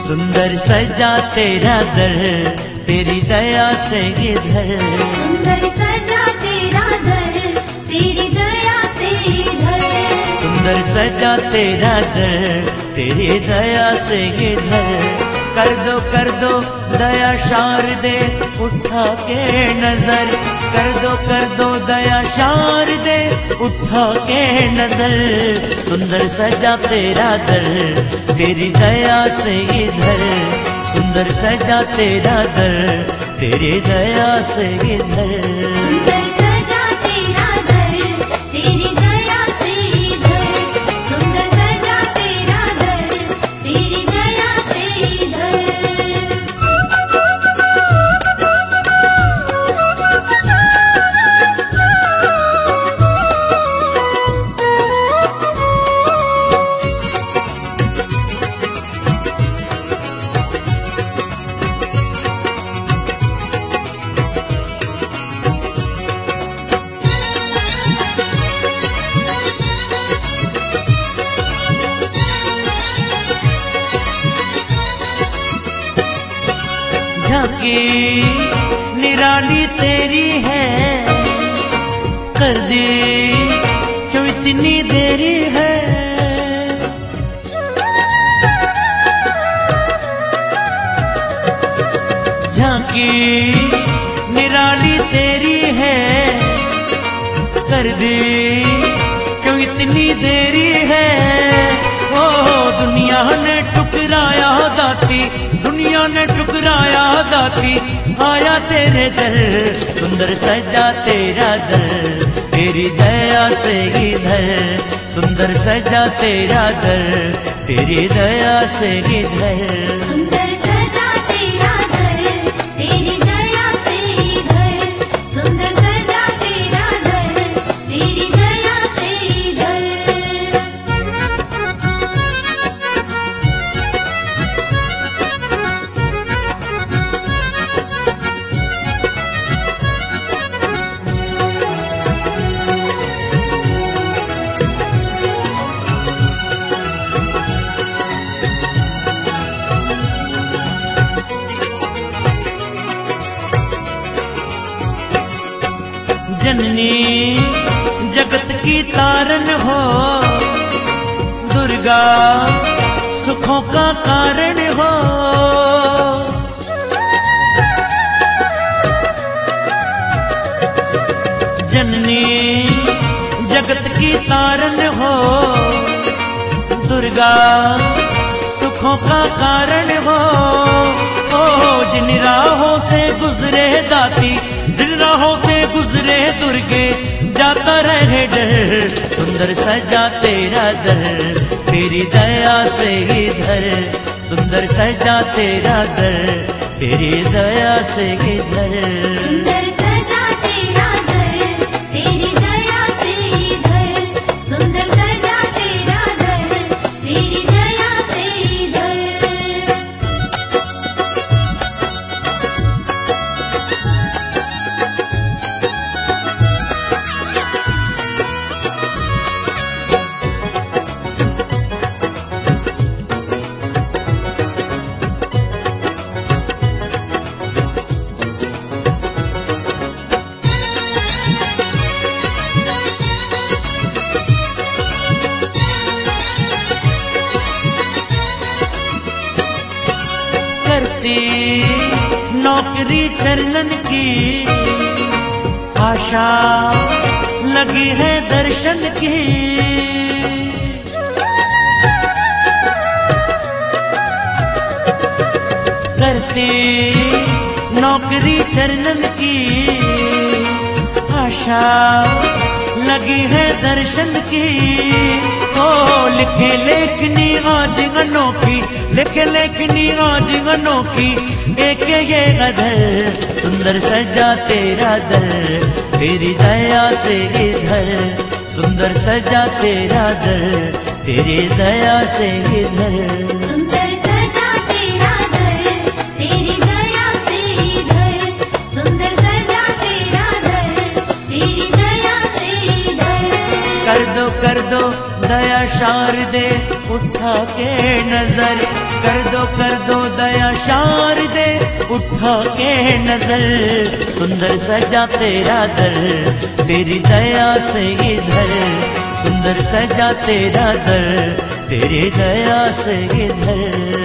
सुंदर सजा तेरा दर, तेरी दया से इधर। सुंदर सजा तेरा दर, तेरी दया से इधर। सुंदर सजा तेरा दर, तेरी दया से इधर। कर दो दया शारदे उठा के नजर। कर दो दया शारदे उठा के नजर। सुंदर सजा तेरा दर, तेरी दया से इधर। सुंदर सजा तेरा दर, तेरी दया से इधर। सुंदर सजा तेरा दर, तेरी दया से इधर। सुंदर सजा तेरा दर, तेरी दया से इधर। झांकी निराली तेरी है, कर दी क्यों इतनी देरी है। झांकी निराली तेरी है, कर दी क्यों इतनी देरी है। ओ दुनिया ने ठुकराया दाती, दुनिया ने ठुकराया दाती, आया तेरे दर। सुंदर सजा तेरा दर, तेरी दया से इधर। सुंदर सजा तेरा दर, तेरी दया से इधर। सुंदर सजा तेरा दर, तेरी दया से इधर। सुंदर सजा तेरा दर, तेरी दया से इधर। जननी जगत की तारन हो, दुर्गा सुखों का कारण हो। जननी जगत की तारन हो, दुर्गा सुखों का कारण हो। ओ जिन राहों से गुजरे दाती, जिन राहों से गुजरे दुर्गे, जाता रहे डर। सुंदर सजा तेरा दर, तेरी दया से इधर। सुंदर सजा तेरा दर, तेरी दया से इधर। सुंदर सजा तेरा दर, तेरी दया से इधर। सुंदर सजा तेरा दर, तेरी दया से इधर। करती नौकरी चरणन की, आशा लगी है दर्शन की। करती नौकरी चरणन की, आशा लगी है दर्शन की। ओ लिखे लेखनी आज अनोखी, लिखे लेखनी आज अनोखी, एक ये गधर। सुंदर सजा तेरा दर, तेरी दया से इधर। सुंदर सजा तेरा दर, तेरी दया से इधर। सुंदर सजा तेरा दर, तेरी दया से इधर। सुंदर सजा तेरा दर, तेरी दया से इधर। कर दो दया शारदे उठा के नजर। कर दो दया शारदे उठा के नजर, सुंदर सजा तेरा दर, तेरी दया से इधर, सुंदर सजा तेरा दर, तेरी दया से इधर।